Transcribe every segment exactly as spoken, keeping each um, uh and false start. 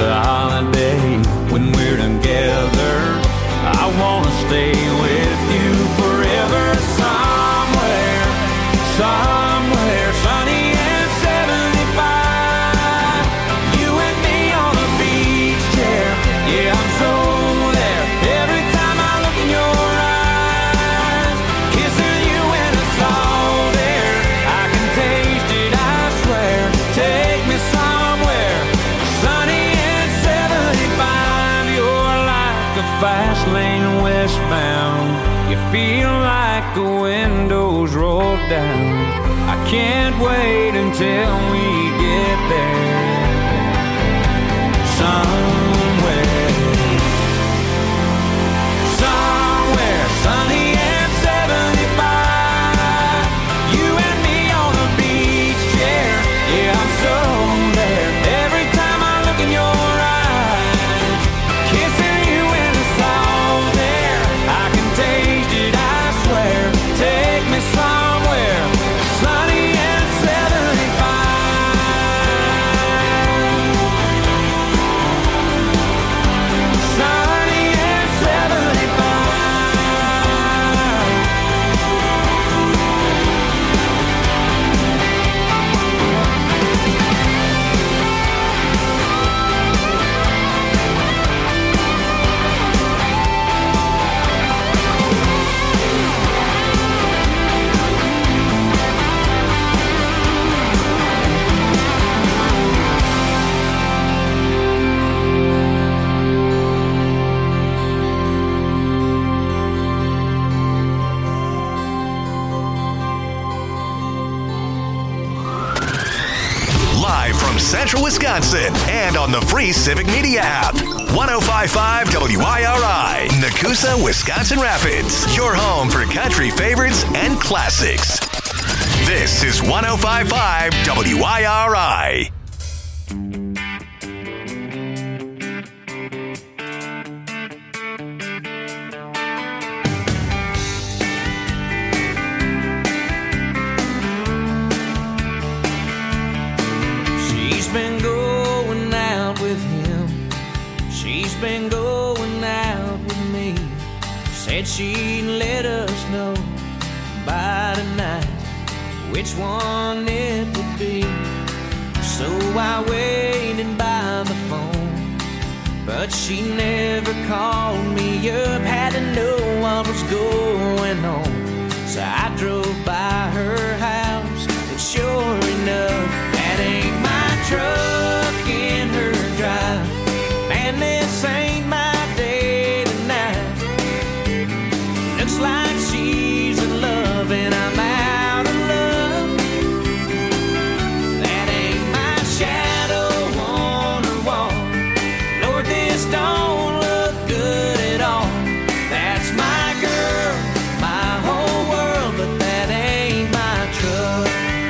a holiday when we're together. I wanna stay with you forever. Somewhere, somewhere sunny and seventy-five. You and me on a beach chair. Yeah, I'm so there. Every time I look in your eyes, kissing you in the salt air. I can taste it, I swear. Take me somewhere sunny and seventy-five. You're like a fast lane westbound. You feel like the windows roll down. I can't wait until we get there. Somewhere, somewhere sunny and seventy-five. You and me on a beach chair. Yeah, I'm so there. Every time I look in your eyes, kissing you in the salt air. I can taste it, I swear. Take me somewhere sunny and seventy-five. Sunny and seventy-five. Live from Central Wisconsin and on the free Civic Media app. one oh five point five W I R I, Nakusa, Wisconsin Rapids. Your home for country favorites and classics. This is one oh five point five W I R I. She's been going out with him. She's been going out with me. Said she'd let us know by tonight which one it would be. So I waited by the phone, but she never called me up. Had to know what was going on, so I drove by her house, and sure enough, that ain't my truck in her drive. Man, this ain't my day tonight. Looks like she's in love and I'm out of love. That ain't my shadow on her wall. Lord, this don't look good at all. That's my girl, my whole world, but that ain't my truck.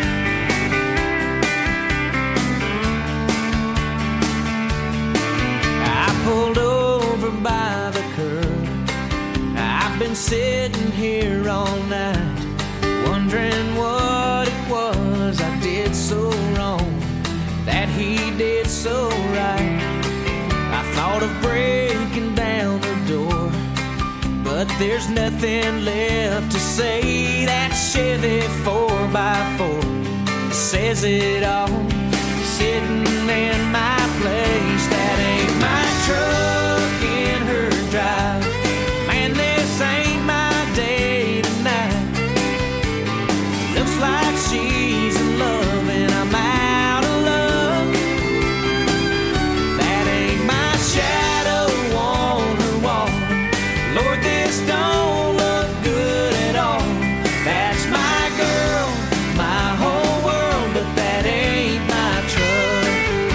I pulled over by the curb. I've been sitting here all night, wondering what it was I did so wrong, that he did so right. I thought of breaking down the door, but there's nothing left to say. That Chevy four by four says it all, sitting in my place. That ain't my truck in her drive. Man, this ain't my day tonight. Looks like she's in love and I'm out of love. That ain't my shadow on her wall. Lord, this don't look good at all. That's my girl, my whole world, but that ain't my truck.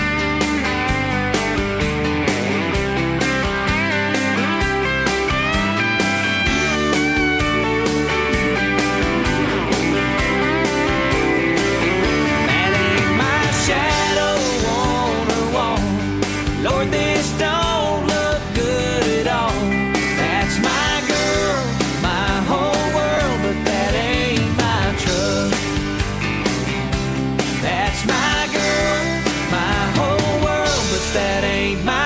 That ain't my shadow on her wall. Lord, this don't look good at all. That's my girl, my whole world, but that ain't my truck. That's my girl, my whole world, but that ain't my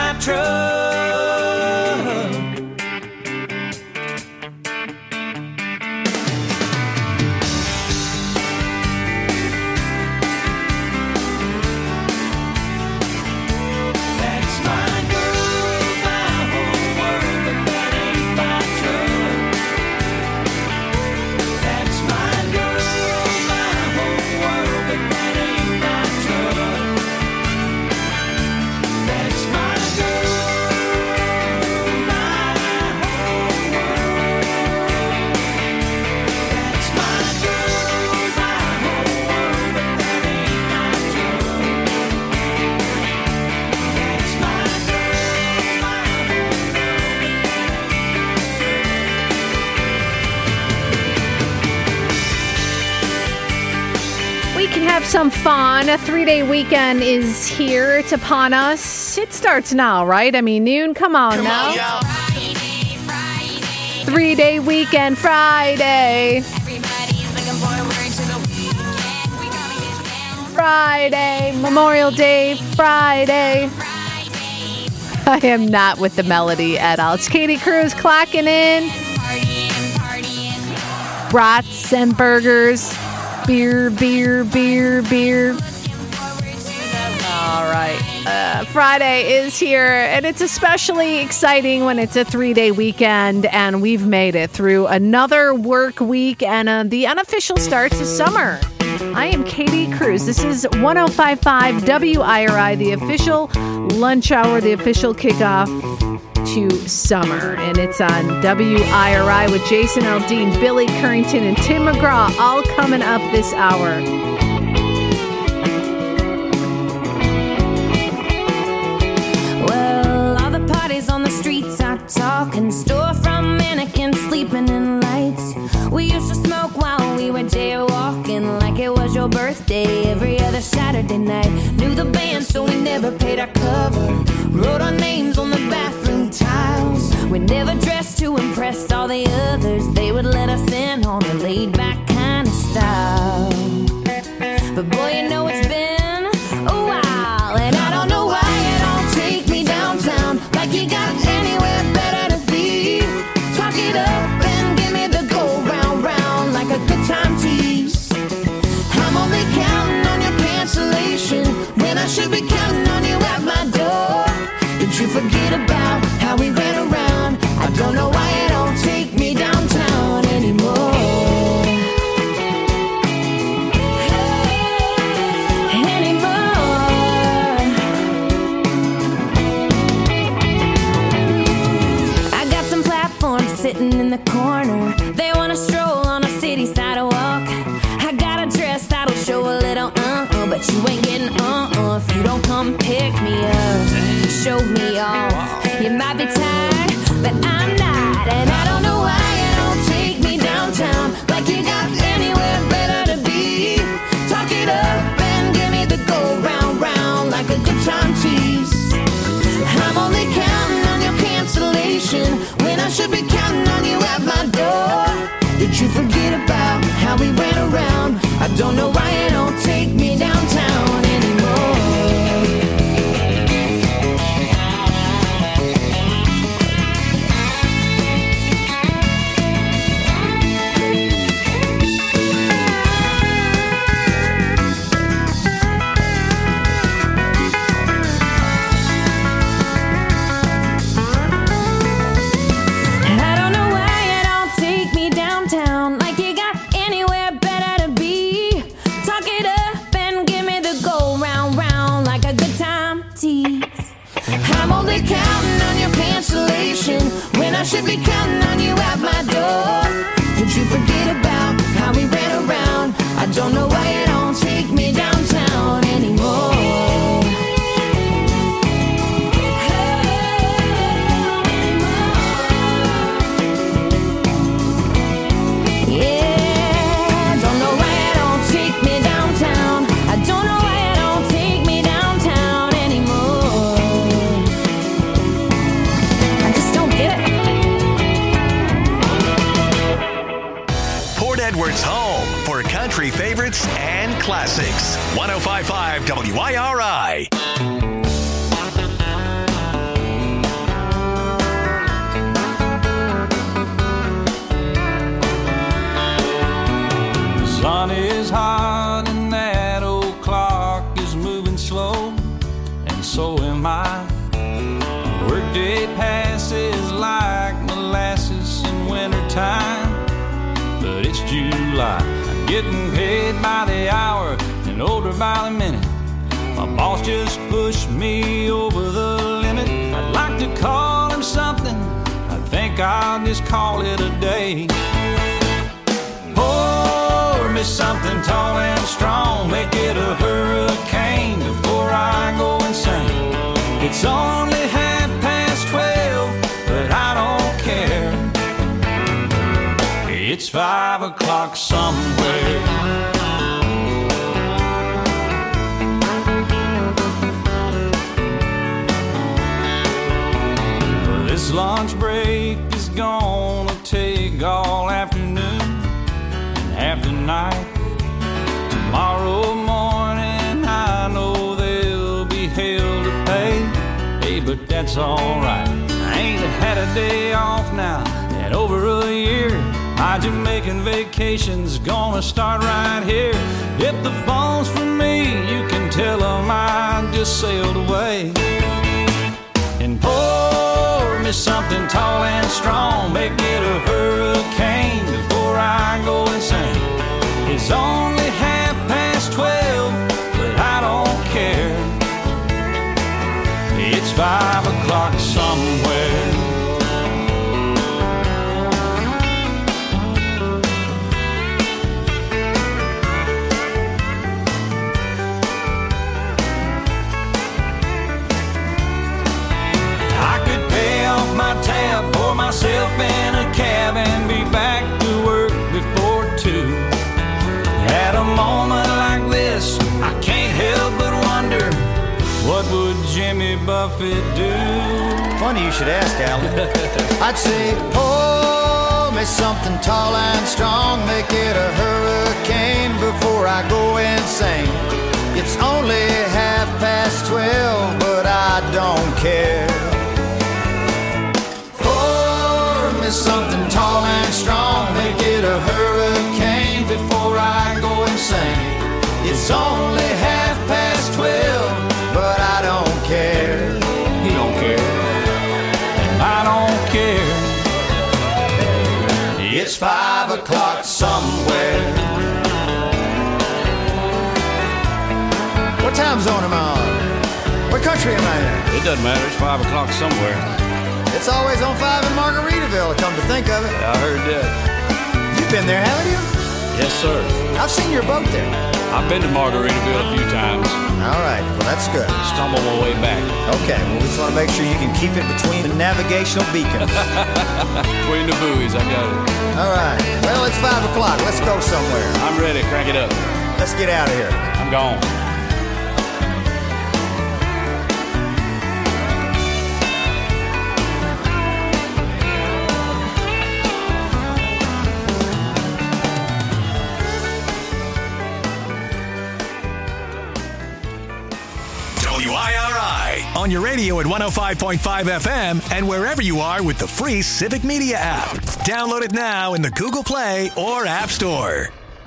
some fun. A three-day weekend is here. It's upon us. It starts now, right? I mean, noon. Come on Come now. On, yeah. Friday, Friday. Three-day weekend Friday. Everybody's looking forward to the weekend. We gotta get down. Friday. Memorial Day Friday. Friday. I am not with the melody at all. It's Katie Cruz clocking in. Partying, partying. Brats and burgers. Beer, beer, beer, beer. All right. Uh, Friday is here, and it's especially exciting when it's a three-day weekend, and we've made it through another work week and uh, the unofficial start to summer. I am Katie Cruz. This is one oh five point five W I R I, the official lunch hour, the official kickoff to summer, and it's on W I R I with Jason Aldean, Billy Currington, and Tim McGraw, all coming up this hour. Well, all the parties on the streets are talking, storefront mannequins sleeping in lights. We used to smoke while we were jaywalking, like it was your birthday every other Saturday night. Knew the band, so we never paid our cover. Wrote our names on the bathroom tiles. We never dressed to impress all the others. They would let us in on a laid-back kind of style. But boy, you know it's been a while, and I don't know why you don't take me downtown, like you got anywhere better to be. Talk it up and give me the go round, round, like a good time tease. I'm only counting on your cancellation when I should be counting on you at my door. Did you forget about how we ran around? I don't know why you don't take me downtown anymore. Anymore. I got some platforms sitting in the corner. They wanna stroll on a city sidewalk. I got a dress that'll show a little uh-uh, but you ain't getting uh-uh if you don't come pick me up. Show me off. You might be tired, but I'm not. And I don't know why you don't take me downtown, like you got anywhere better to be. Talk it up and give me the go round, round, like a good time tease. I'm only counting on your cancellation when I should be counting on you at my door. Did you forget about how we ran around? I don't know why you don't take me downtown anymore. Counting on your cancellation when I should be counting on you at my door. Did you forget about how we ran around? I don't know why you don't take me downtown anymore. Yeah, don't know why you don't take me downtown. I don't know why you don't take me downtown anymore. Edwards home for country favorites and classics. one oh five point five W I R I. The sun is hot and that old clock is moving slow, and so am I. Workday passes like molasses in wintertime. But it's July, I'm getting paid by the hour and older by the minute. My boss just pushed me over the limit. I'd like to call him something, I think I'll just call it a day. Pour me something tall and strong, make it a hurricane before I go insane. It's only half past twelve, but I don't care. It's five o'clock somewhere. lunch break is gonna take all afternoon and half the night. Tomorrow morning I know they'll be hell to pay. Hey, but that's alright. I ain't had a day off now in over a year. My Jamaican vacation's gonna start right here. If the phone's for me, you can tell them I just sailed away. And pour me something tall and strong, make it a hurricane before I go insane. It's only half past twelve, but I don't care. It's five o'clock somewhere. I could pay off my tab, pour myself in a cab, and be back to work before two. At a moment like this, I can't help but wonder, what would Jimmy Buffett do? Funny you should ask, Alan. I'd say, pour me something tall and strong, make it a hurricane before I go insane. It's only half past twelve, but I don't care. Pour me something tall and strong, make it a hurricane before I go insane. It's only half past twelve, but I don't care. He don't care, and I don't care. It's five o'clock somewhere. What time zone am I on? What country am I in? It doesn't matter, it's five o'clock somewhere. It's always on five in Margaritaville, come to think of it. I heard that. You've been there, haven't you? Yes, sir. I've seen your boat there. I've been to Margaritaville a few times. All right, well, that's good. Stumble my way back. Okay, well, we just want to make sure you can keep it between the navigational beacons. Between the buoys, I got it. All right, well, it's five o'clock. Let's go somewhere. I'm ready, crank it up. Let's get out of here. I'm gone. W I R I on your radio at one oh five point five F M and wherever you are with the free Civic Media app. Download it now in the Google Play or App Store.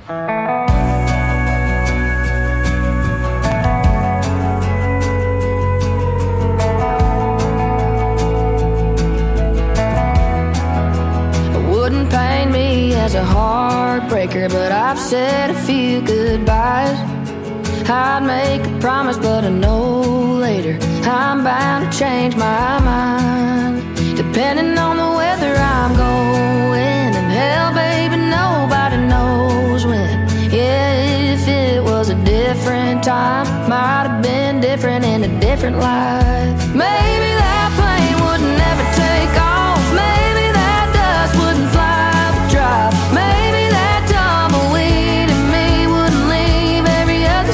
It wouldn't pain me as a heartbreaker, but I've said a few goodbyes. I'd make a promise, but I know later I'm bound to change my mind. Depending on the weather I'm going, and hell, baby, nobody knows when. Yeah, if it was a different time, might have been different in a different life. Maybe that plane would never take off. Maybe that dust wouldn't fly the drive. Maybe that tumbleweed in me wouldn't leave every other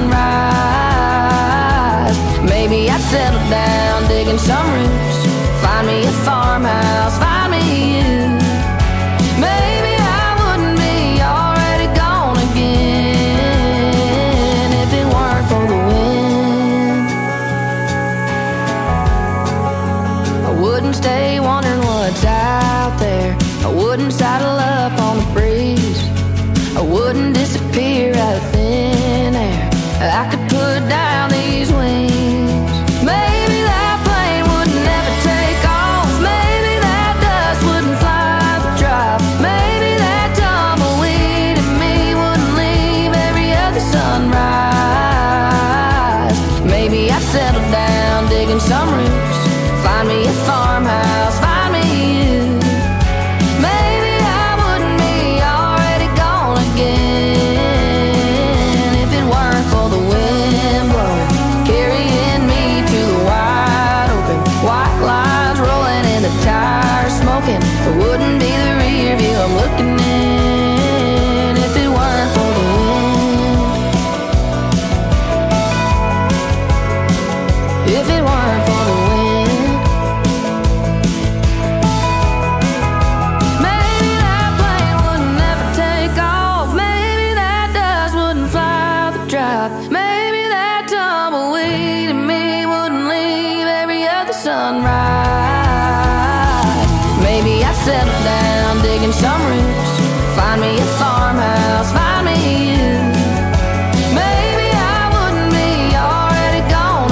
sunrise. Maybe I'd settle down digging some roots, find me a farmhouse, find me you. Maybe I wouldn't be already gone again if it weren't for the wind. I wouldn't stay wondering what's out there. I wouldn't saddle up on the breeze. I wouldn't disappear out of thin air. I could put down these wings. Maybe that plane would never take off. Maybe that dust wouldn't fly the drive. Maybe that tumbleweed in me wouldn't leave every other sunrise. Maybe I'd settle down digging some roots, find me a farmhouse, find me you. Maybe I wouldn't be already gone again if it weren't for the wind blowing, carrying me to the wide open. White lines rolling and the tires smoking. It wouldn't be the rear view I'm looking in if it weren't for the wind. If it weren't for the wind. sunrise. Maybe I settle down digging some roots, find me a farmhouse, find me you. Maybe I wouldn't be already gone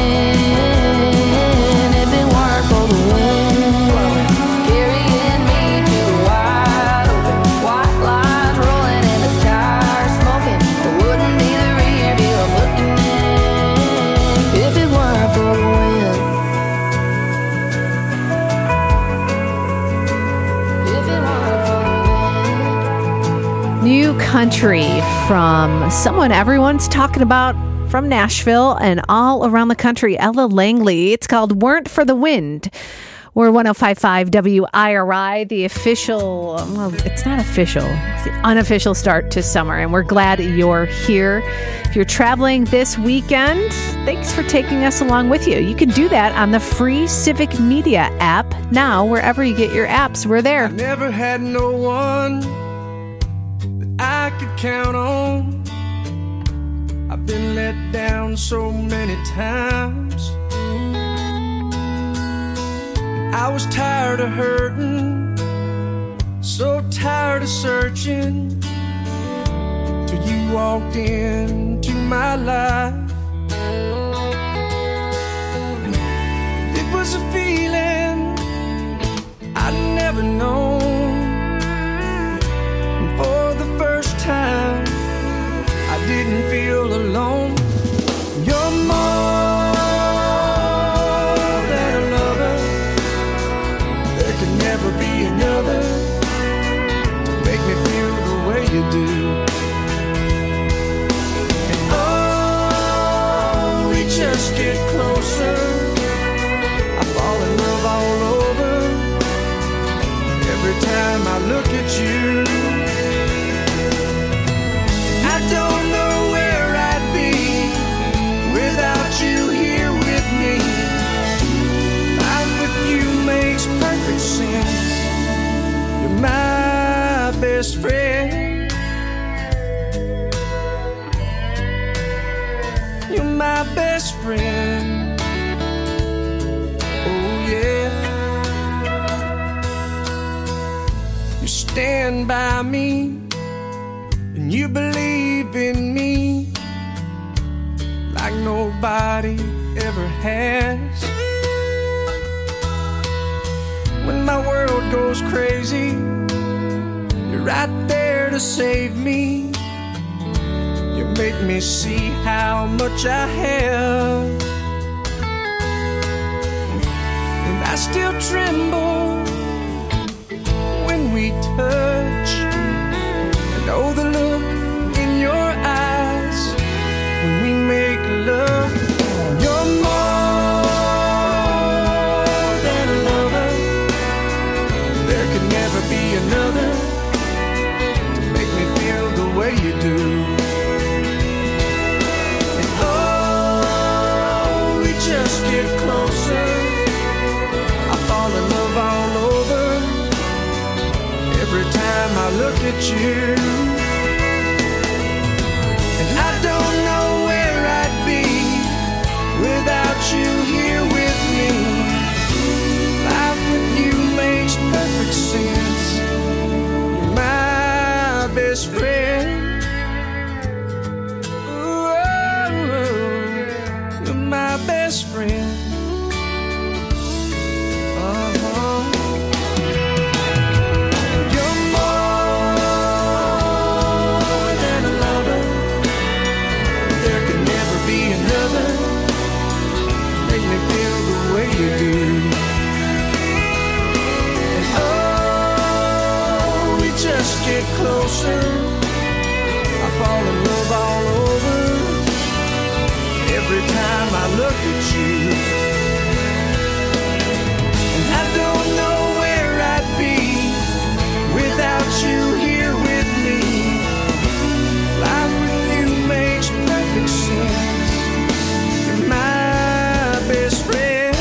again if it weren't for the wind carrying me to the wide open, white lines rolling in the tires smoking. It wouldn't be the rear view I'm looking in if it weren't for the wind. If it weren't for the wind. New country from someone everyone's talking about from Nashville and all around the country, Ella Langley. It's called Weren't for the Wind. We're one oh five point five W I R I, the official, well, it's not official, it's the unofficial start to summer, and we're glad you're here. If you're traveling this weekend, thanks for taking us along with you. You can do that on the free Civic Media app. Now, wherever you get your apps, we're there. I never had no one that I could count on. I've been let down so many times. I was tired of hurting, so tired of searching, till you walked into my life. It was a feeling I'd never known. And for the first time, I didn't feel alone. You're more than a lover. There can never be another to make me feel the way you do. And oh, we just get closer. I fall in love all over every time I look at you. I don't know where I'd be without you here with me. Life with you makes perfect sense. You're my best friend. You're my best friend. Oh yeah. You stand by me and you believe in me like nobody ever has. When my world goes crazy, you're right there to save me. You make me see how much I have. And I still tremble when we touch. I know the look in your eyes when we make love. You're more than a lover. There could never be another to make me feel the way you do. And oh, we just get closer. I fall in love all over every time I look at you. And I don't know where I'd be without you here with me. Life with you makes perfect sense. You're my best friend. Ooh, you're my best friend. Uh-huh. You're more than a lover. There could never be another. Make me feel the way you do. And oh, we just get closer. I fall in love all over every time I look at you. And I don't know where I'd be without you here with me. Life with you makes perfect sense. You're my best friend.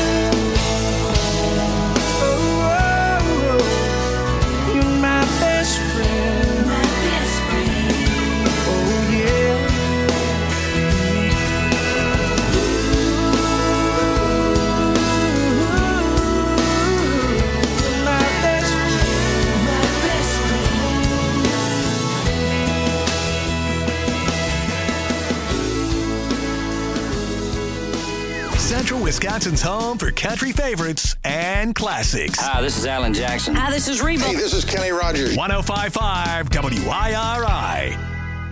Oh, oh, oh. You're my best friend. My best friend. Oh yeah. Ooh, Wisconsin's home for country favorites and classics. Hi, this is Alan Jackson. Hi, this is Reba. Hey, this is Kenny Rogers. one oh five point five W I R I.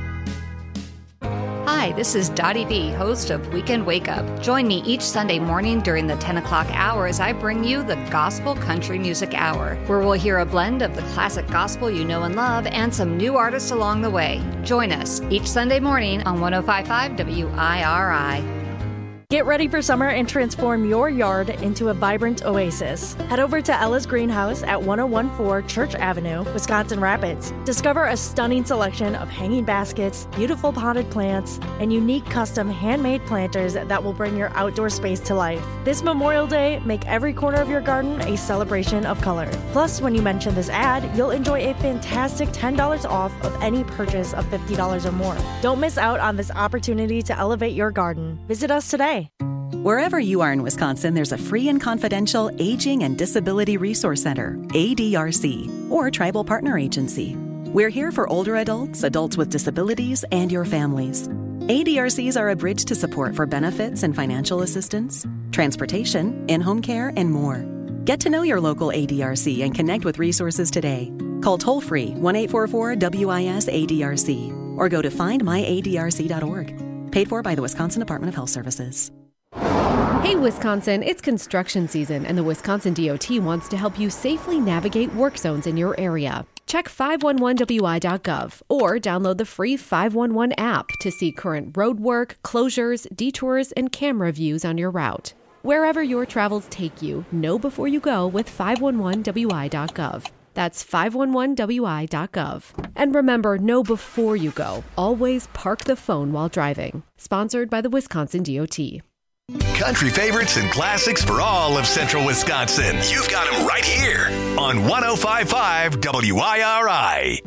Hi, this is Dottie V, host of Weekend Wake Up. Join me each Sunday morning during the ten o'clock hour as I bring you the Gospel Country Music Hour, where we'll hear a blend of the classic gospel you know and love and some new artists along the way. Join us each Sunday morning on one oh five point five W I R I. Get ready for summer and transform your yard into a vibrant oasis. Head over to Ella's Greenhouse at ten fourteen Church Avenue, Wisconsin Rapids. Discover a stunning selection of hanging baskets, beautiful potted plants, and unique custom handmade planters that will bring your outdoor space to life. This Memorial Day, make every corner of your garden a celebration of color. Plus, when you mention this ad, you'll enjoy a fantastic ten dollars off of any purchase of fifty dollars or more. Don't miss out on this opportunity to elevate your garden. Visit us today. Wherever you are in Wisconsin, there's a free and confidential Aging and Disability Resource Center, A D R C, or Tribal Partner Agency. We're here for older adults, adults with disabilities, and your families. A D R Cs are a bridge to support for benefits and financial assistance, transportation, in-home care, and more. Get to know your local A D R C and connect with resources today. Call toll-free one eight four four W I S A D R C or go to find my A D R C dot org. Paid for by the Wisconsin Department of Health Services. Hey Wisconsin, it's construction season and the Wisconsin D O T wants to help you safely navigate work zones in your area. Check five one one W I dot gov or download the free five one one app to see current road work, closures, detours, and camera views on your route. Wherever your travels take you, know before you go with five one one W I dot gov. That's five one one W I dot gov. And remember, know before you go. Always park the phone while driving. Sponsored by the Wisconsin D O T. Country favorites and classics for all of central Wisconsin. You've got them right here on one oh five point five W I R I.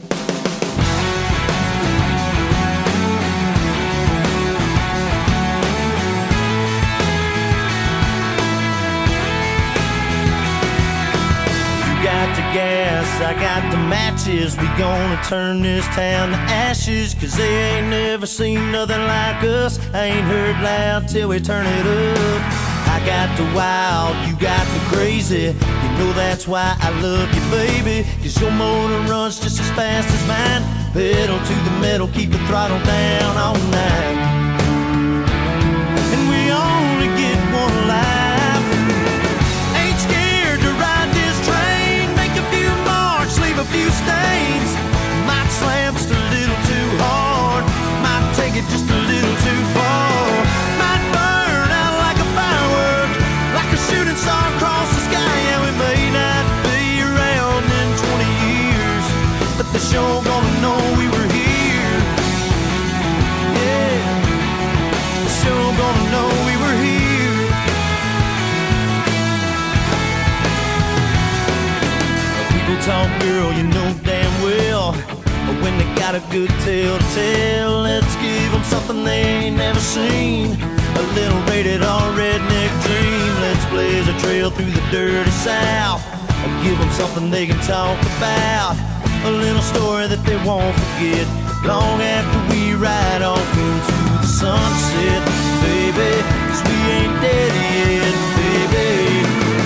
Got the gas, I got the matches. We gonna turn this town to ashes, cause they ain't never seen nothing like us. I ain't heard loud till we turn it up. I got the wild, you got the crazy. You know that's why I love you, baby, cause your motor runs just as fast as mine. Pedal to the metal, keep the throttle down all night. And we only get one life. A few stains, might slam just a little too hard, might take it just a little too far, might burn out like a firework, like a shooting star across the sky. And we may not be around in twenty years, but they're sure gonna know we were here. Yeah, they're sure gonna know we were here. Talk, girl, you know damn well, but when they got a good tale to tell, let's give them something they ain't never seen. A little rated R redneck dream. Let's blaze a trail through the dirty South and give them something they can talk about. A little story that they won't forget long after we ride off into the sunset, baby, cause we ain't dead yet, baby.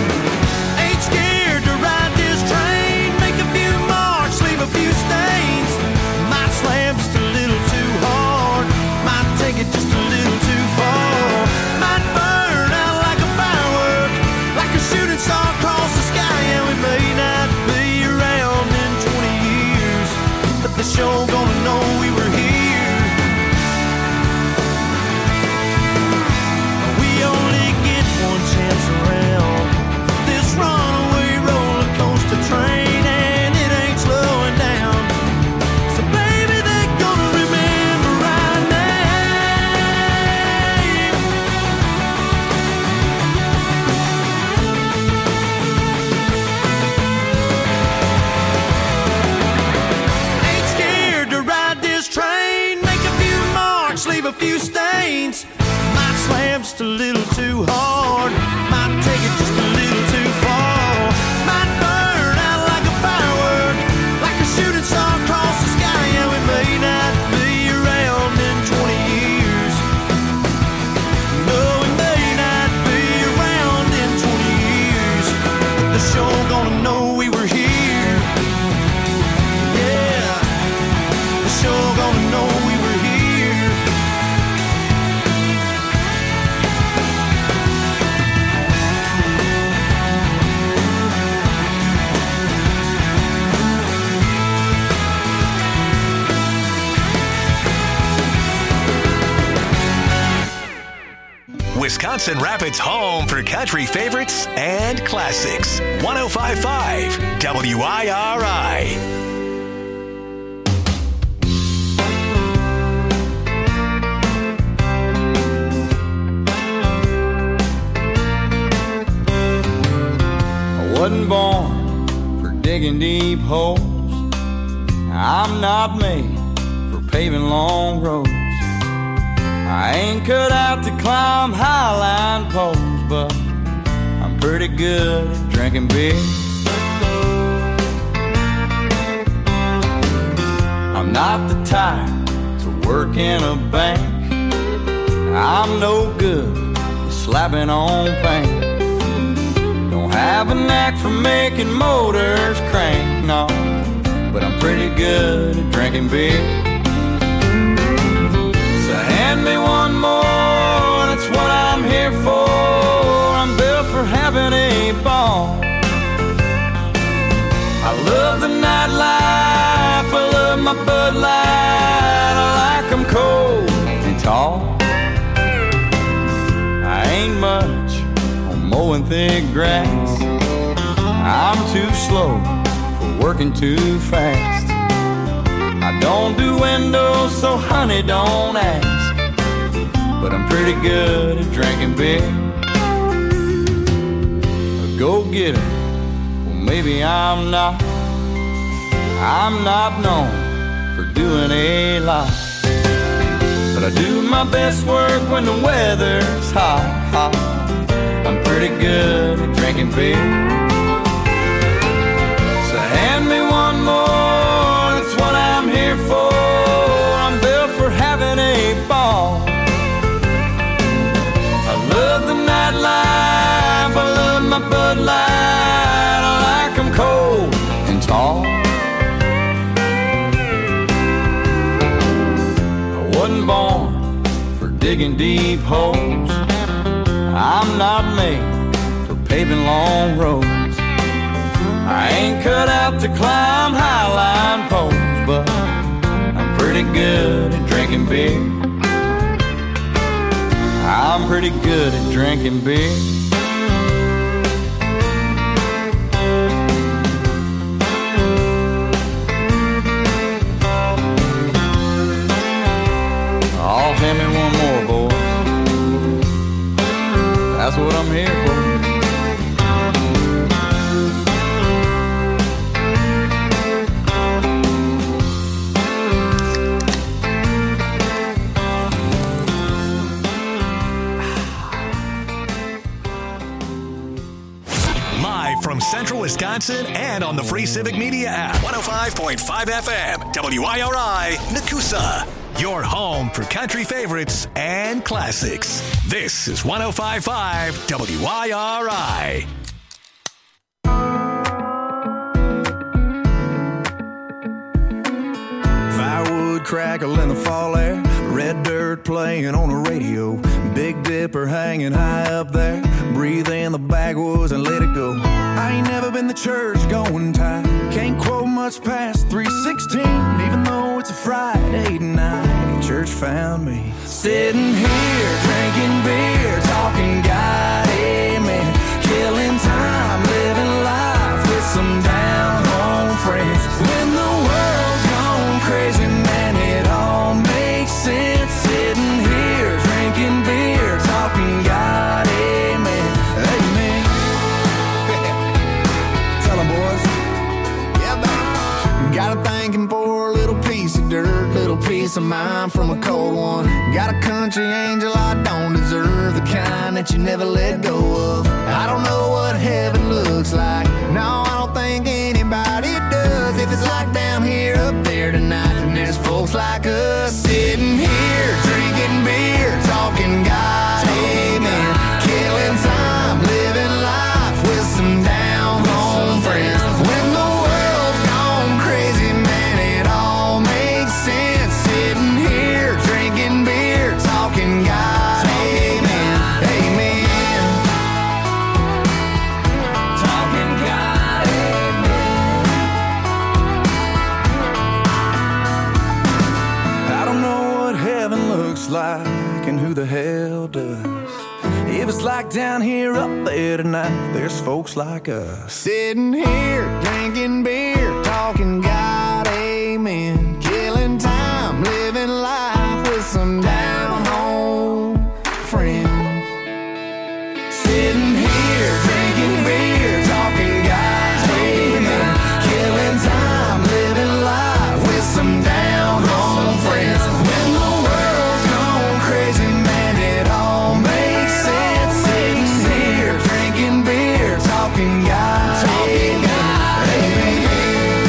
A few stains, might slam just a little too hard, might take it just a little too far, might burn out like a firework, like a shooting star across the sky. And we may not be around in twenty years, but they're sure gonna know we were here. We only get one chance they're sure gonna know we were here. Yeah, they're sure gonna know we were here. Wisconsin Rapids' home for country favorites and classics. one oh five point five W I R I. I wasn't born for digging deep holes. I'm not made for paving long roads. I ain't cut out to climb highline poles, but I'm pretty good at drinking beer. I'm not the type to work in a bank. I'm no good at slapping on paint. Don't have a knack for making motors crank, no, but I'm pretty good at drinking beer. Hand me one more, that's what I'm here for. I'm built for having a ball. I love the nightlife, I love my Bud Light. I like them cold and tall. I ain't much on mowing thick grass. I'm too slow for working too fast. I don't do windows, so honey, don't ask. But I'm pretty good at drinking beer. A go-getter, well maybe I'm not. I'm not known for doing a lot, but I do my best work when the weather's hot, hot. I'm pretty good at drinking beer. So hand me one more, that's what I'm here for. I'm built for having a ball. I love the nightlife, I love my Bud Light. I like them cold and tall. I wasn't born for digging deep holes. I'm not made for paving long roads. I ain't cut out to climb highline poles, but I'm pretty good at drinking beer. I'm pretty good at drinking beer. Oh, hand me one more, boys. That's what I'm here for. From Central Wisconsin and on the free Civic Media app. one oh five point five F M, W I R I, Nakusa. Your home for country favorites and classics. This is one oh five point five W I R I. Firewood crackle in the fall air, red dirt playing on the radio, Big Dipper hanging high up there, breathe in the backwoods and let it go. I ain't never been to church going tight, can't quote much past three sixteen, even though it's a Friday night. Church found me sitting here drinking beer, talking God, amen, killing time, living life with some down home friends. When the world's gone crazy, man, it all makes sense. Sitting here drinking beer, talking God, amen, amen. Tell them, boys. Yeah, man. Got a thanking for a little piece of dirt, little piece of mind from a cold one. Got a country angel I don't deserve, the kind that you never let go of. I don't know what heaven looks like, no, I don't think anybody does. If it's like down here, up there tonight, then there's folks like us sitting here drinking beer, talking God, amen, killing time, living life with some down like down here, up there tonight, there's folks like us. Sitting here, drinking beer, talking God, amen. Killing time, living life with some down-home friends. Sitting here, drinking beer, talking God, amen. Killing time, living life with some down-home friends. When the world's gone crazy, man, it all makes sense. Sitting here, drinking beer, talking God, talking God, amen.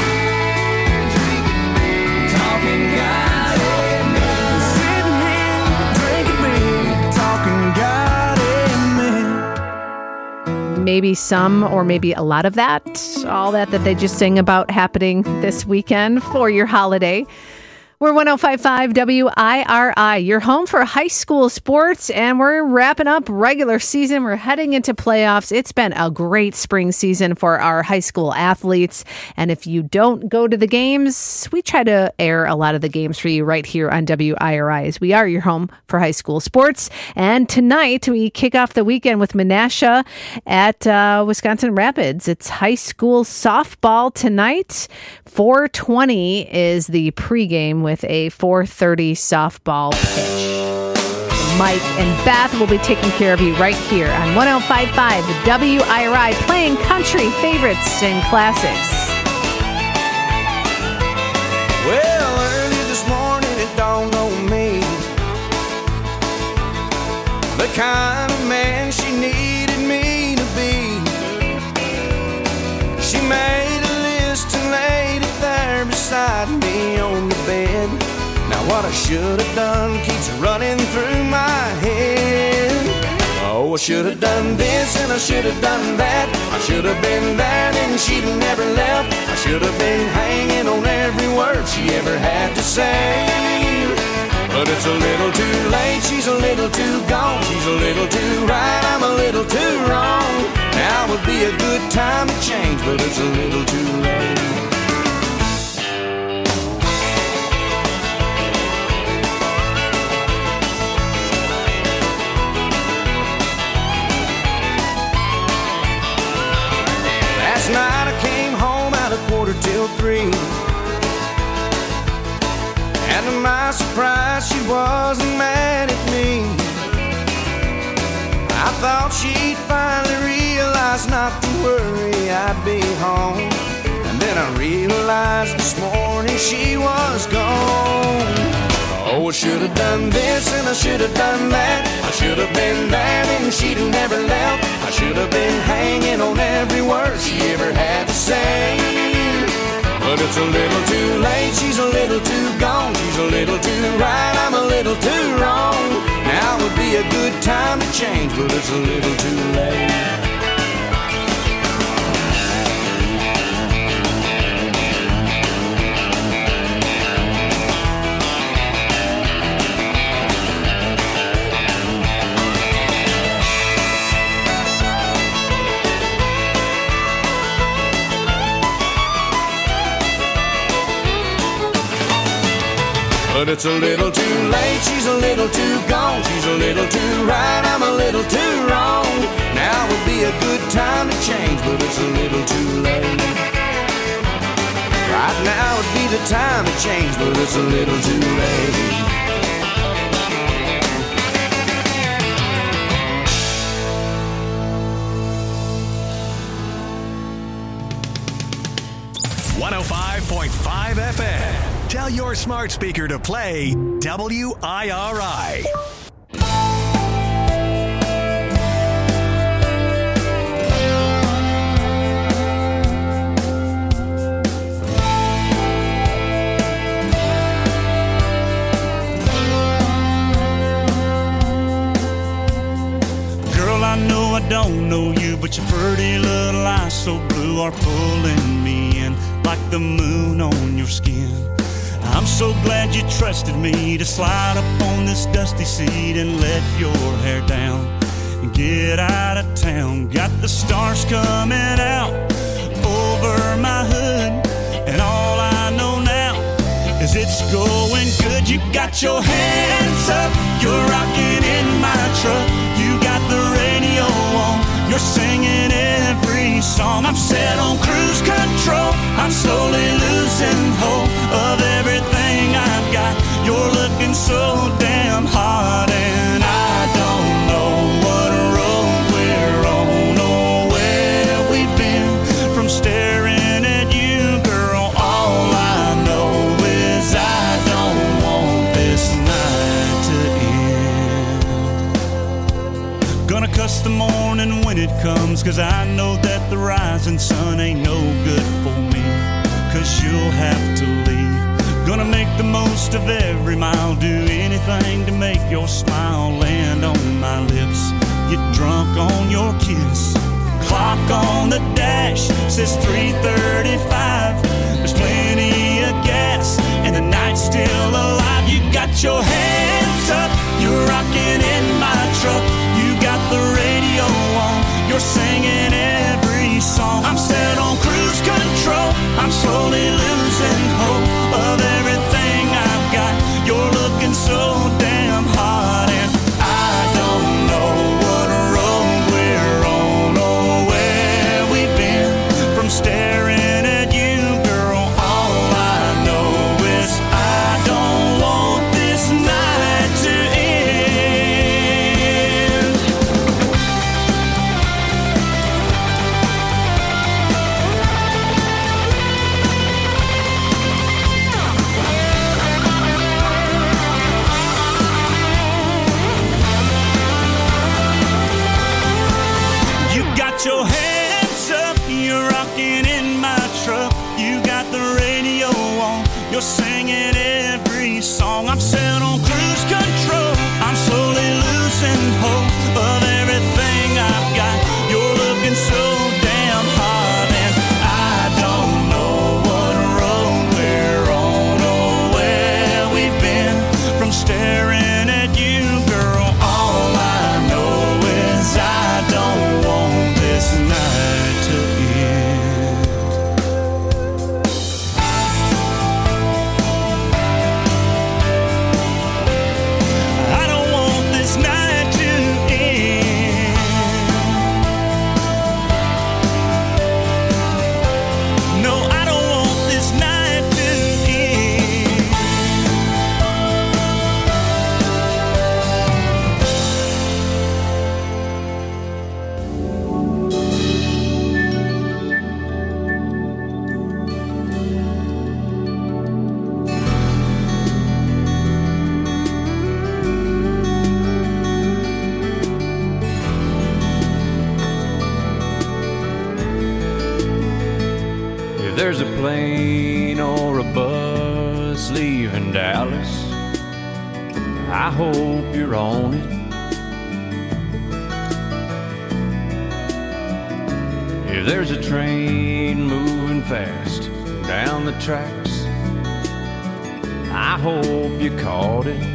Talking God, amen. Sitting here, drinking beer, talking God, amen. Maybe some or maybe a lot of that, all that that they just sing about happening this weekend for your holiday. We're one oh five point five W I R I, your home for high school sports, and we're wrapping up regular season. We're heading into playoffs. It's been a great spring season for our high school athletes, and if you don't go to the games, we try to air a lot of the games for you right here on W I R I, as we are your home for high school sports. And tonight, we kick off the weekend with Menasha at uh, Wisconsin Rapids. It's high school softball tonight. four twenty is the pregame with a four thirty softball pitch. Mike and Beth will be taking care of you right here on one oh five point five W I R I, playing country favorites and classics. Well, early this morning it dawned on me, the kind of man she needed me to be. She made a list and laid it there beside me on the bed. Now what I should have done keeps running through my head. Oh, I should have done this and I should have done that. I should have been there and she'd have never left. I should have been hanging on every word she ever had to say. But it's a little too late, she's a little too gone. She's a little too right, I'm a little too wrong. Now would be a good time to change, but it's a little too late. Last night I came home at a quarter till three, and to my surprise she wasn't mad at me. I thought she'd finally realize not to worry, I'd be home. And then I realized this morning she was gone. Oh, I should have done this and I should have done that. I should have been there and she'd have never left. I should have been hanging on every word she ever had to say. But it's a little too late, she's a little too gone. She's a little too right, I'm a little too wrong. Now would be a good time to change, but it's a little too late. But it's a little too late, she's a little too gone. She's a little too right, I'm a little too wrong. Now would be a good time to change, but it's a little too late. Right now would be the time to change, but it's a little too late. one oh five point five F M. Tell your smart speaker to play W I R I. Girl, I know I don't know you, but your pretty little eyes so blue are pulling me in like the moon on your skin. I'm so glad you trusted me to slide up on this dusty seat and let your hair down and get out of town. Got the stars coming out over my hood, and all I know now is it's going good. You got your hands up, you're rocking in my truck. You got the radio You're singing every song. I'm set on cruise control. I'm slowly losing hope of everything I've got. You're looking so damn hot, and I don't know what road we're on or where we've been from staring at you, girl. All I know is I don't want this night to end. Gonna cuss the morning when it comes, 'cause I know that the rising sun ain't no good for me, 'cause you'll have to leave. Gonna make the most of every mile, do anything to make your smile land on my lips, get drunk on your kiss. Clock on the dash says three thirty-five. There's plenty of gas and the night's still alive. You got your hands up, you're rocking in my truck. You got the radio on, you're singing every song. I'm set on cruise control. I'm slowly losing hope of everything I've got. You're looking so damn hot, and I don't know what road we're on or where we've been from staring at you, girl. All I know is I don't want this night to end. You got your hands up, you're rocking in my truck. You got the radio on, you're singing every song. I'm set on cruise control. I'm slowly losing hope of everything I've got. You're looking so damn hot, and I don't know what road we're on or where we've been from staring at you, girl. All I know is I don't want this night to end. I don't want this night to end. No, I don't want this night to end. If there's a plane or a bus leaving Dallas, I hope you're on it. If there's a train moving fast down the tracks, I hope you caught it.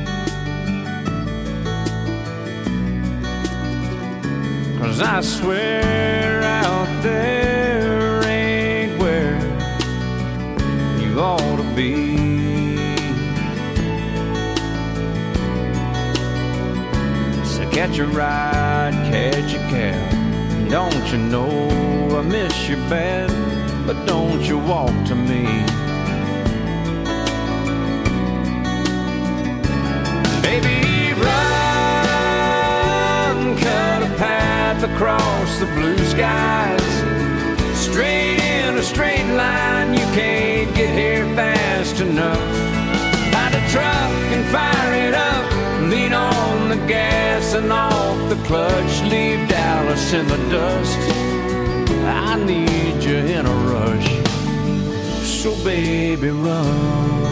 'Cause I swear out there ain't where you ought to be. So catch a ride, catch a cab. Don't you know I miss you bad, but don't you walk to me. Baby, run, cut a path across the blue skies, straight in a straight line. You can't get here fast enough. Find a truck and fire it up, lean on the gas and off the clutch. Leave Dallas in the dust, I need you in a rush. So baby, run.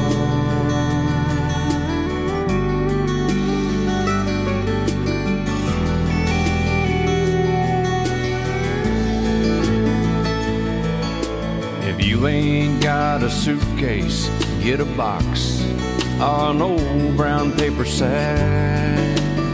If you ain't got a suitcase, get a box or an old brown paper sack.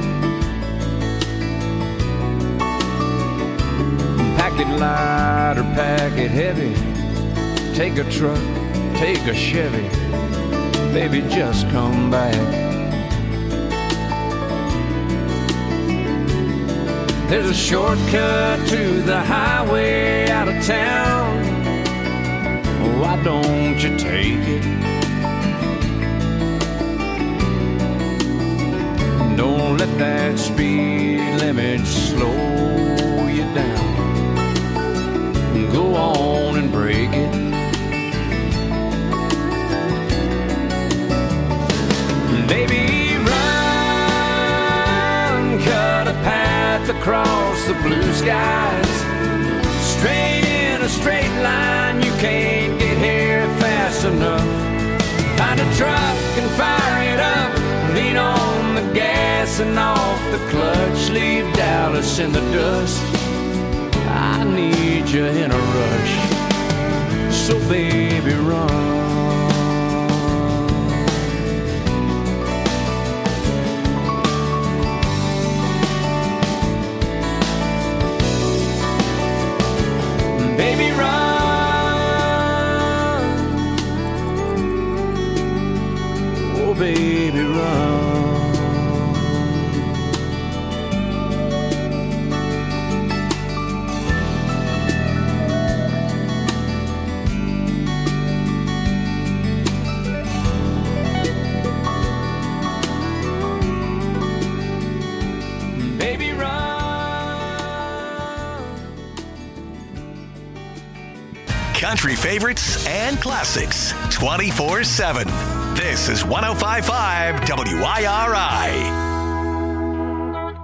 Pack it light or pack it heavy. Take a truck, take a Chevy. Baby, just come back. There's a shortcut to the highway out of town. Why don't you take it? Don't let that speed limit slow you down. Go on and break it. Baby, run, cut a path across the blue skies. Straight in a straight line, you can't get here fast enough. Find a truck and fire it up. Lean on the gas and off the clutch. Leave Dallas in the dust. I need you in a rush. So baby, run. Baby, run. Oh, baby, run. Baby, run. Country favorites and classics twenty-four seven. This is one oh five point five W I R I.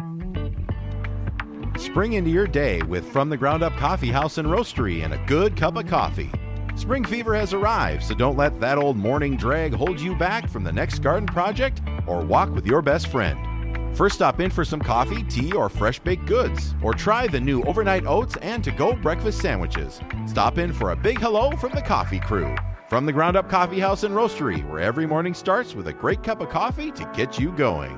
Spring into your day with From the Ground Up Coffee House and Roastery and a good cup of coffee. Spring fever has arrived, so don't let that old morning drag hold you back from the next garden project or walk with your best friend. First, stop in for some coffee, tea, or fresh baked goods, or try the new overnight oats and to-go breakfast sandwiches. Stop in for a big hello from the coffee crew. From the Ground Up Coffee House and Roastery, where every morning starts with a great cup of coffee to get you going.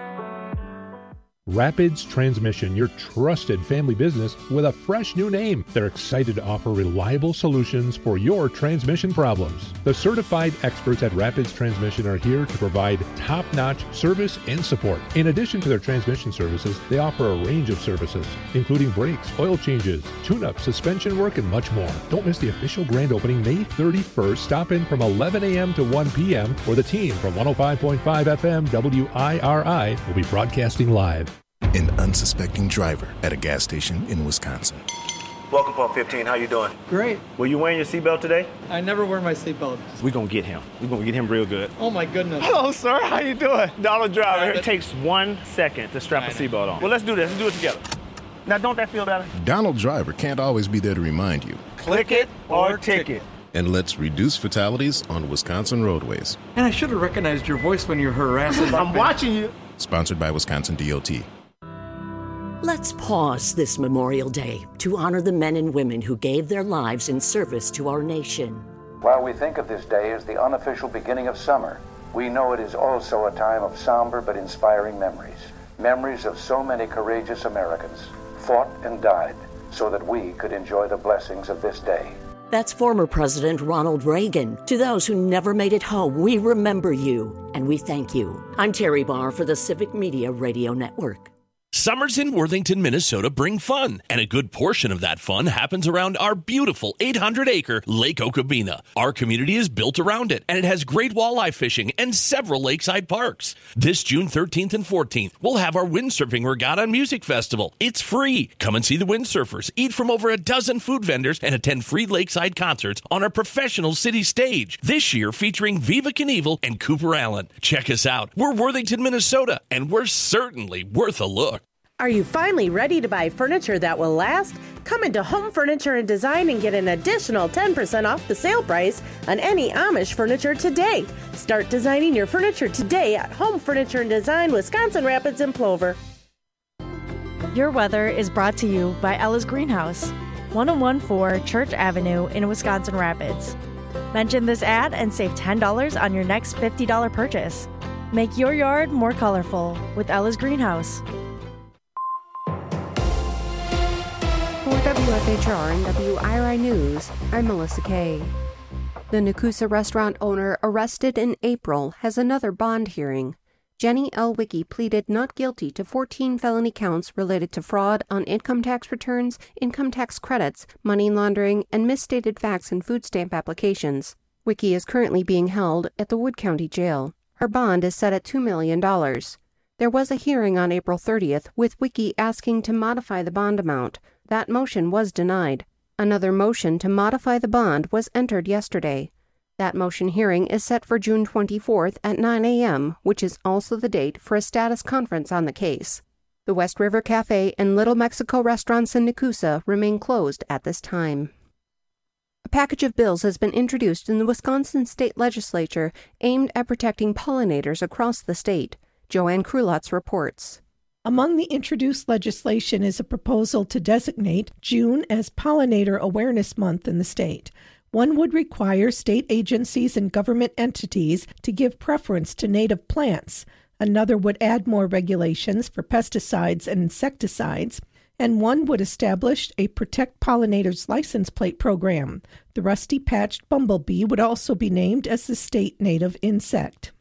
Rapids Transmission, your trusted family business with a fresh new name. They're excited to offer reliable solutions for your transmission problems. The certified experts at Rapids Transmission are here to provide top-notch service and support. In addition to their transmission services, they offer a range of services, including brakes, oil changes, tune-up, suspension work, and much more. Don't miss the official grand opening May thirty-first. Stop in from eleven a.m. to one p.m. where the team from one oh five point five F M W I R I will be broadcasting live. An unsuspecting driver at a gas station in Wisconsin. Welcome, Pump fifteen. How you doing? Great. Were you wearing your seatbelt today? I never wear my seatbelt. We're going to get him. We're going to get him real good. Oh, my goodness. Hello, sir. How you doing? Donald Driver. It takes one second to strap a seatbelt on. Well, let's do this. Let's do it together. Now, don't that feel better? Donald Driver can't always be there to remind you. Click it or ticket. And let's reduce fatalities on Wisconsin roadways. And I should have recognized your voice when you're harassing. I'm watching you. Sponsored by Wisconsin D O T. Let's pause this Memorial Day to honor the men and women who gave their lives in service to our nation. While we think of this day as the unofficial beginning of summer, we know it is also a time of somber but inspiring memories. Memories of so many courageous Americans fought and died so that we could enjoy the blessings of this day. That's former President Ronald Reagan. To those who never made it home, we remember you and we thank you. I'm Terry Barr for the Civic Media Radio Network. Summers in Worthington, Minnesota bring fun, and a good portion of that fun happens around our beautiful eight hundred acre Lake Okabena. Our community is built around it, and it has great walleye fishing and several lakeside parks. This June thirteenth and fourteenth, we'll have our Windsurfing Regatta and Music Festival. It's free. Come and see the windsurfers, eat from over a dozen food vendors, and attend free lakeside concerts on our professional city stage. This year featuring Viva Knievel and Cooper Allen. Check us out. We're Worthington, Minnesota, and we're certainly worth a look. Are you finally ready to buy furniture that will last? Come into Home Furniture and Design and get an additional ten percent off the sale price on any Amish furniture today. Start designing your furniture today at Home Furniture and Design, Wisconsin Rapids and Plover. Your weather is brought to you by Ella's Greenhouse, one oh fourteen Church Avenue in Wisconsin Rapids. Mention this ad and save ten dollars on your next fifty dollars purchase. Make your yard more colorful with Ella's Greenhouse. For W F H R and W I R I News, I'm Melissa Kay. The Nakusa restaurant owner arrested in April has another bond hearing. Jenny L. Wicke pleaded not guilty to fourteen felony counts related to fraud on income tax returns, income tax credits, money laundering, and misstated facts in food stamp applications. Wicke is currently being held at the Wood County Jail. Her bond is set at two million dollars. There was a hearing on April thirtieth with Wicke asking to modify the bond amount. That motion was denied. Another motion to modify the bond was entered yesterday. That motion hearing is set for June twenty-fourth at nine a.m., which is also the date for a status conference on the case. The West River Cafe and Little Mexico restaurants in Nakusa remain closed at this time. A package of bills has been introduced in the Wisconsin State Legislature aimed at protecting pollinators across the state. Joanne Krulotz reports. Among the introduced legislation is a proposal to designate June as Pollinator Awareness Month in the state. One would require state agencies and government entities to give preference to native plants. Another would add more regulations for pesticides and insecticides. And one would establish a Protect Pollinators license plate program. The rusty-patched bumblebee would also be named as the state native insect.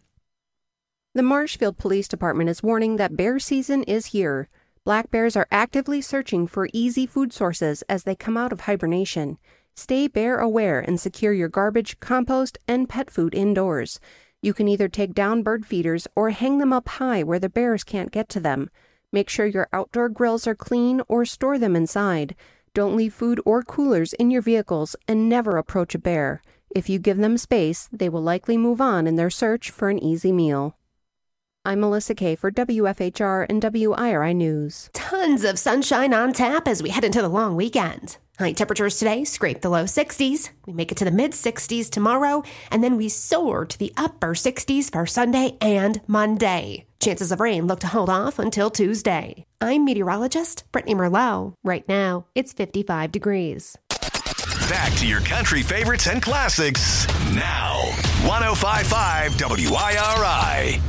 The Marshfield Police Department is warning that bear season is here. Black bears are actively searching for easy food sources as they come out of hibernation. Stay bear aware and secure your garbage, compost, and pet food indoors. You can either take down bird feeders or hang them up high where the bears can't get to them. Make sure your outdoor grills are clean or store them inside. Don't leave food or coolers in your vehicles and never approach a bear. If you give them space, they will likely move on in their search for an easy meal. I'm Melissa Kay for W F H R and W I R I News. Tons of sunshine on tap as we head into the long weekend. High temperatures today scrape the low sixties. We make it to the mid-sixties tomorrow, and then we soar to the upper sixties for Sunday and Monday. Chances of rain look to hold off until Tuesday. I'm meteorologist Brittany Merlot. Right now, it's fifty-five degrees. Back to your country favorites and classics now. one oh five point five W I R I.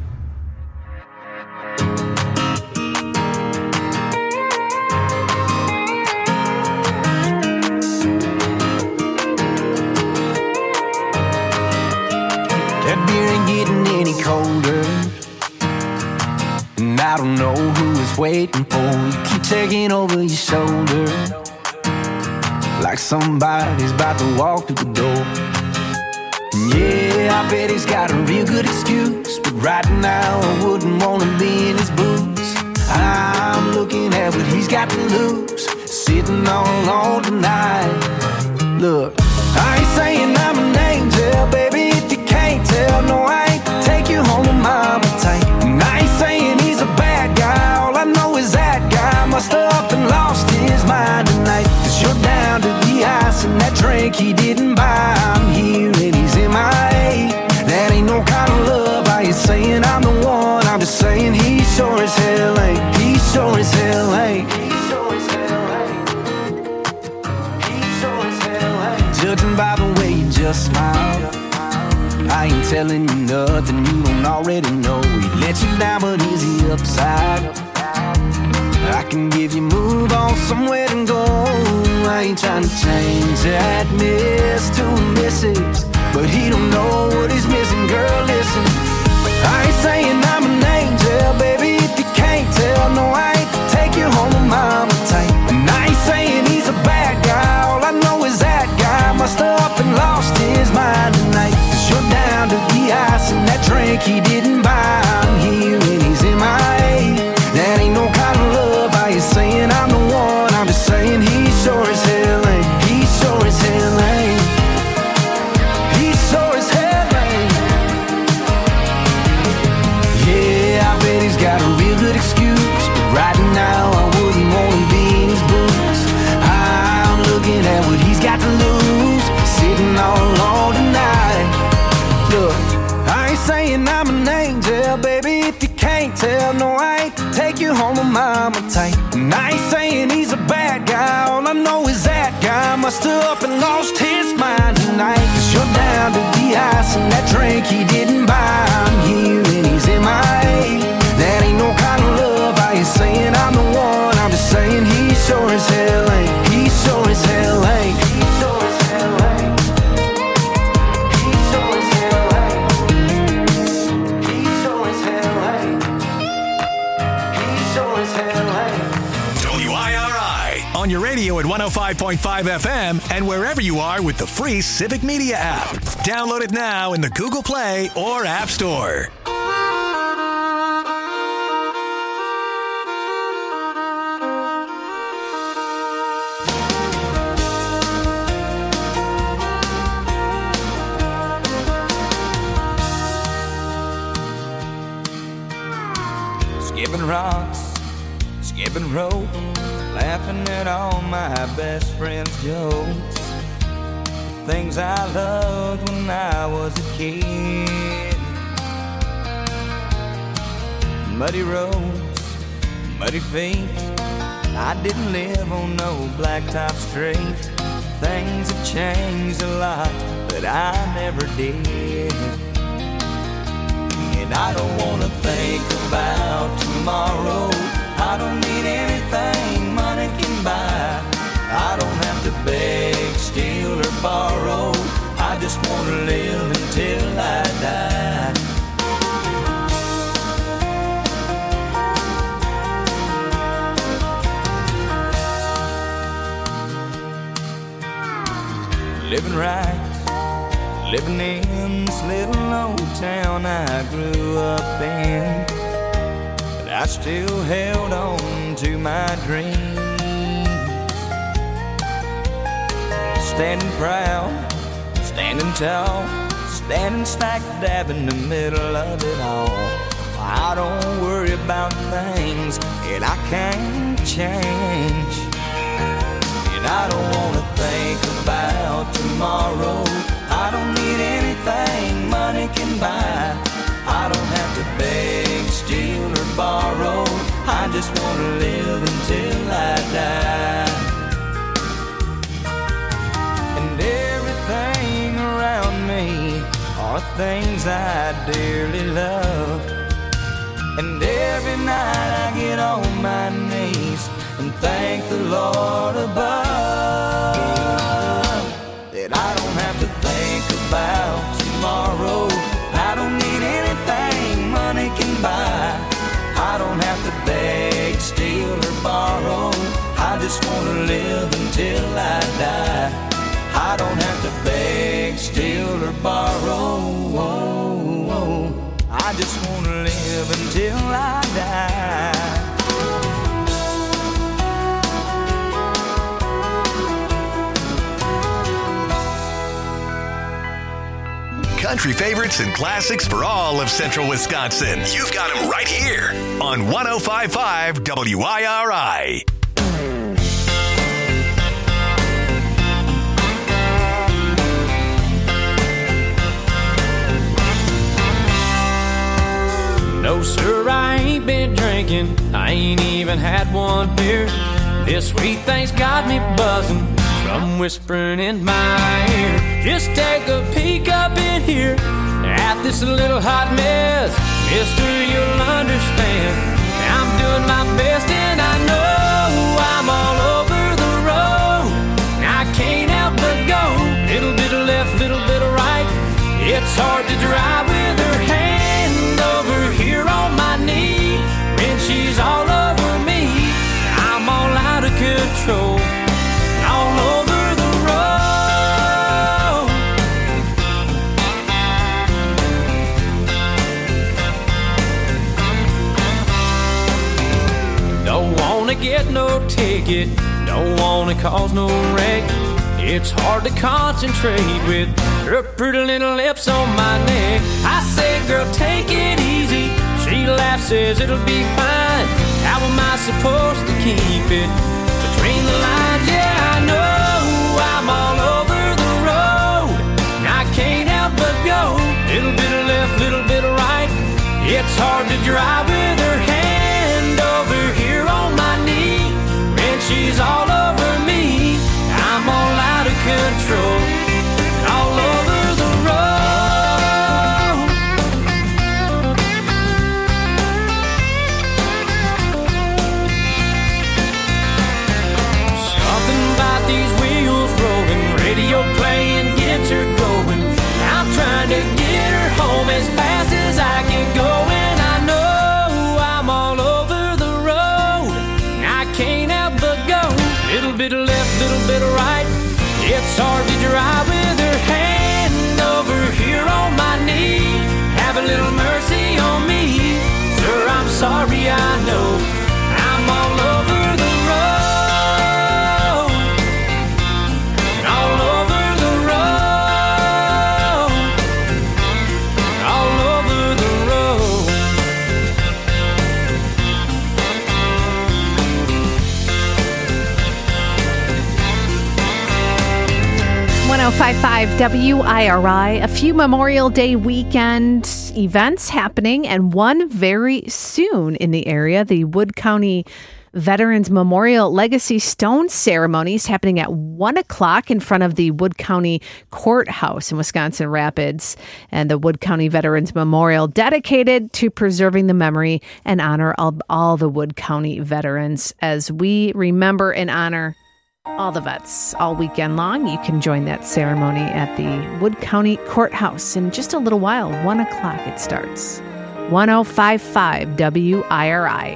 That beer ain't getting any colder, and I don't know who is waiting for you. Keep taking over your shoulder like somebody's about to walk through the door. And yeah, I bet he's got a real good excuse, but right now I wouldn't want to be in his boots. I'm looking at what he's got to lose, sitting all alone tonight. Look, I ain't saying I'm an angel, baby, if you can't tell. No, I ain't to take you home to mama tight. And I ain't saying he's a bad guy, all I know is that guy must have up and lost his mind tonight. Cause you're down to the ice and that drink he didn't buy. I'm here and he's in my A. That ain't no kind of love. I ain't saying I'm the one, I'm just saying he sure as hell ain't. He sure as hell ain't. Judging by the way you just smile, I ain't telling you nothing you don't already know. He let you down, but is he upside? I can give you move on somewhere to go. I ain't trying to change that miss to a missus, but he don't know what he's missing. Girl, listen, I ain't saying I'm an angel, baby, if you can't tell. No, I ain't to take you home to mama tight. And I ain't saying he's a bad guy, all I know is that guy must have up and lost his mind tonight. Cause you're down to the ice and that drink he didn't buy. I'm here and he's in my A. That ain't no kind of love. I ain't saying I'm the one, I'm just saying he sure as hell ain't. He sure as hell ain't. He sure as hell ain't. Yeah, I bet he's got a real good excuse, but right now I wouldn't want to be in his boots. I'm looking at what he's got to lose, sitting all alone tonight. Look, I ain't saying I'm an angel, baby, if you can't tell. No, I ain't to take you home to mama tight. And I ain't saying he's a bad guy, all I know is that guy must have up and lost his mind tonight. Cause you're down to the ice and that drink he didn't buy. I'm here and he's in my A. That ain't no kind of love. I ain't saying I'm the one, I'm just saying he sure as hell ain't. He sure as hell ain't. He sure as hell ain't. He sure as hell ain't. He sure as hell ain't. five point five F M, and wherever you are with the free Civic Media app. Download it now in the Google Play or App Store. Skipping rocks, skipping rope, laughing at all my best friends' jokes. Things I loved when I was a kid. Muddy roads, muddy feet. I didn't live on no blacktop street. Things have changed a lot, but I never did. And I don't wanna think about tomorrow. I don't need anything money can buy. I don't have to beg, steal, or borrow. I just wanna live until I die. Living right, living in this little old town I grew up in, but I still held on to my dreams. Standing proud, standing tall, standing smack dab in the middle of it all. I don't worry about things that I can't change. And I don't wanna think about tomorrow. I don't need anything money can buy. I don't have to beg, steal, or borrow. I just wanna live until I die. And everything around me are things I dearly love. And every night I get on my knees and thank the Lord above that I don't have to think about tomorrow. I don't need anything money can buy. I don't have to beg, steal, or borrow. I just want to live until I die. I don't have to beg, steal, or borrow. I just want to live until I die. Country favorites and classics for all of central Wisconsin. You've got them right here on one oh five point five W I R I. No, sir, I ain't been drinking. I ain't even had one beer. This sweet thing's got me buzzing from whispering in my ear. Just take a peek up in here at this little hot mess. Mister, you'll understand. I'm doing my best and I know I'm all over the road. I can't help but go. Little bit of left, little bit of right. It's hard to drive with her hand over here on my knee. When she's all over me, I'm all out of control. All over the road. Don't wanna get no ticket, don't wanna cause no wreck. It's hard to concentrate with her pretty little lips on my neck. I say, girl, take it easy. She laughs, says it'll be fine. How am I supposed to keep it between the lines? Yeah, I know I'm all over the road. I can't help but go. Little bit of left, little bit of right. It's hard to drive with her hand over here on my knee. When she's all over me, I'm all out of control. All over the road. Something about these wheels rolling, radio playing gets her going. I'm trying to get her home as fast as I can go. And I know I'm all over the road. I can't help but go. Little bit of left, little bit Sorry to dry with her hand over here on my knee. Have a little mercy on me. Sir, I'm sorry, I know I'm all over the road. And all over the road. All over the road. one oh five point five W I R I. A few Memorial Day weekend events happening, and one very soon in the area. The Wood County Veterans Memorial Legacy Stone Ceremony is happening at one o'clock in front of the Wood County Courthouse in Wisconsin Rapids. And the Wood County Veterans Memorial, dedicated to preserving the memory and honor of all the Wood County veterans. As we remember and honor all the vets all weekend long, you can join that ceremony at the Wood County Courthouse in just a little while. One o'clock it starts. one oh five point five W I R I.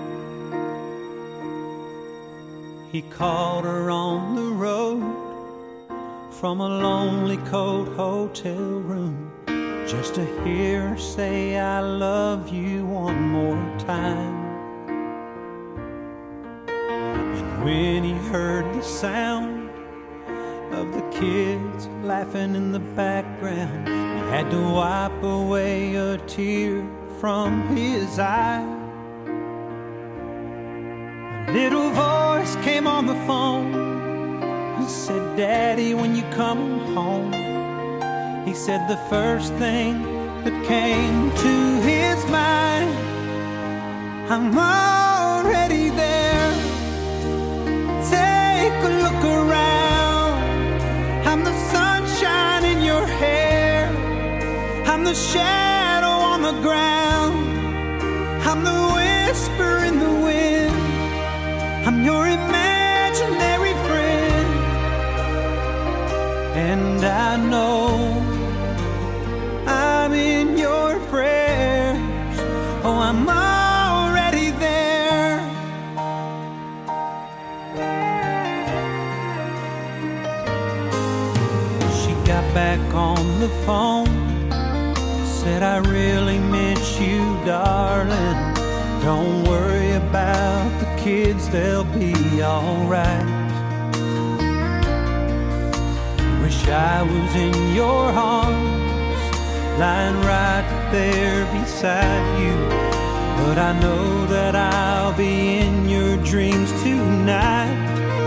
He called her on the road from a lonely cold hotel room, just to hear her say I love you one more time. And when he heard the sound of the kids laughing in the background, he had to wipe away a tear from his eye. A little voice came on the phone and said, Daddy, when you coming home? He said the first thing that came to his mind, I'm already there. Take a look around. I'm the sunshine in your hair. I'm the shadow on the ground. I'm the whisper in the wind. I'm your imaginary friend. And I know I'm in your prayers. Oh, I'm already there. She got back on the phone, said I really miss you, darling. Don't worry about the kids, they'll be alright. Wish I was in your arms, lying right there beside you. But I know that I'll be in your dreams tonight.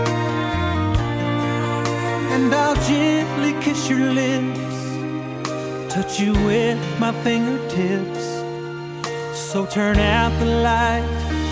And I'll gently kiss your lips, touch you with my fingertips. So turn out the light